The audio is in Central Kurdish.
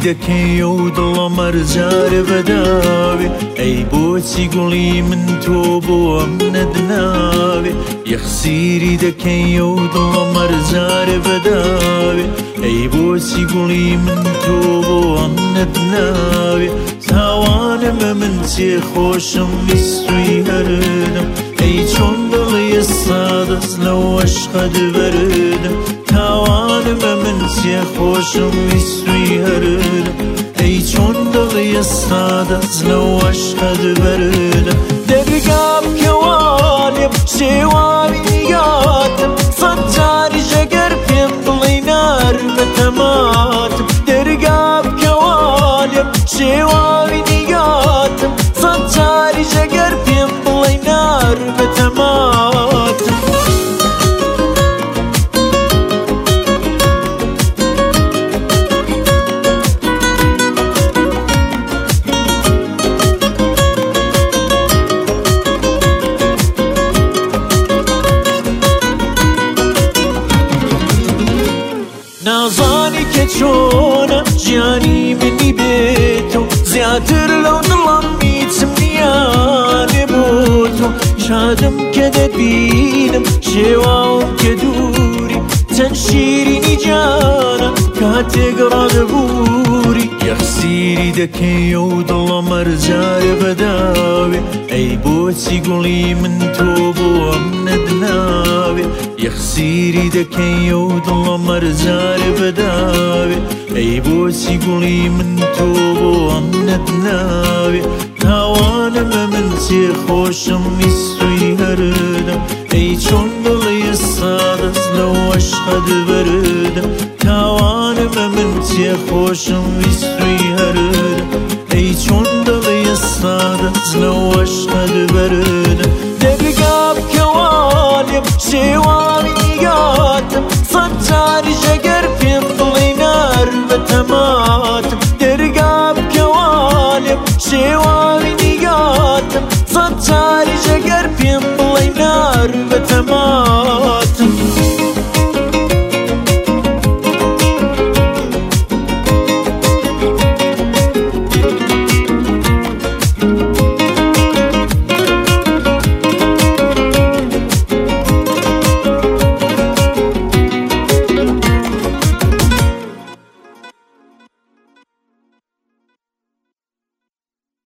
دەکەی و دڵم هەرجارە بەداوێ ئەی بۆچی گوڵی من تۆ بۆ ئەم نەدناوێ یەخسیری دەکەی و دڵم هەرجارە بەداوێ ئەی بۆچی گوڵی من تۆ بۆ ئەم نەدناوێ تاوانمە من چێ خۆشم ویستوی هەردم ئەی چۆن دڵی ئێستا دەست لەو عەشقەت بەردم تاوانمە من چێ خۆشم ویستوی هەردم ئەی چۆن دڵی ئێستا دەست لەو عەشقەت بەردم دەرگا بکەوانێ شێواوی نیگاتم سەد جاریش ئەگەر پێم بڵێی نار بە تەماتم دەرگا بکەوانێ شێواوی نیگاتم سەد جاریش ئەگەر پێم بڵێی نار بە تەماتم نازانی کە چۆنە گیانی منی بێتۆ زیاتر لەو دڵم میچم نیانێ بۆ تۆ شادم کە دەبینم شێواوم کە دووری چەند شیرینی جانە کاتێک ڕادەبووری یەخسیری دەکەی و دڵم هەرجارە بەداوێ ئەی بۆچی گوڵی من تۆ بۆ ئەم نەدناوێ یەخسیری دەکەی و دڵم هەرجارە بەداوێ ئەی بۆچی گوڵی من تۆ بۆ ئەم نەدناوێ تاوانمە من چێ خۆشم ویستوی هەردم ئەی چۆن دڵی ئێستا دەست لەو عەشقەت بەردم تاوانمە من چێ خۆشم ویستوی هەردم ئەی چۆن دڵی ئێستا دەست لەو عەشقەت بەردم دەرگا بکەوانێ شێواوی نیگاتم سەد جاریش ئەگەر پێم بڵێی نار بە تەماتم دەرگا بکەوانێ شێواوی نیگاتم سەد جاریش ئەگەر پێم بڵێی نار